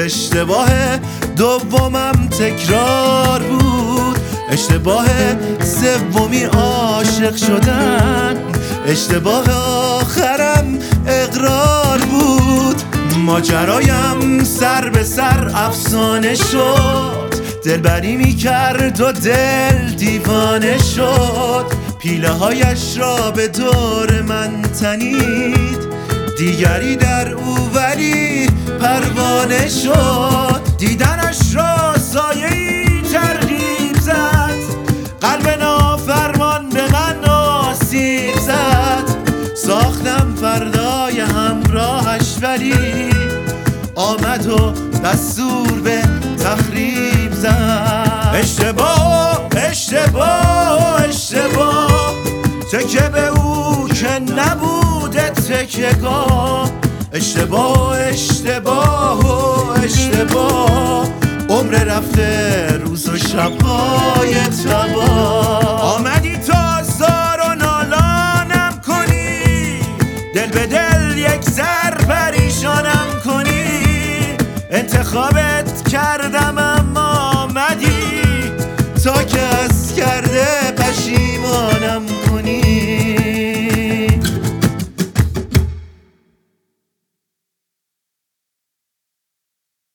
اشتباه دومم تکرار بود، اشتباه سومی عاشق شدن، اشتباه آخرم اقرار بود. ماجرایم سر به سر افسانه شد، دلبری میکرد و دل دیوانه شد. پیله هایش را به دور من تنید، دیگری در او ولی پروانه شد. دیدنش را سایه‌ای ترغیب زد، قلب نافرمان به من آسیب زد. ساختم فردای همراهش ولی آمد و دستور به تخریب زد. اشتباه اشتباه اشتباه، تکه به او که نبوده تکیه‌گاه. اشتباه اشتباه و اشتباه، عمر رفته روز و شب‌های تباه. آمدی تا زار و نالانم کنی، دل به دل یک سر پریشانم کنی. انتخابت کردم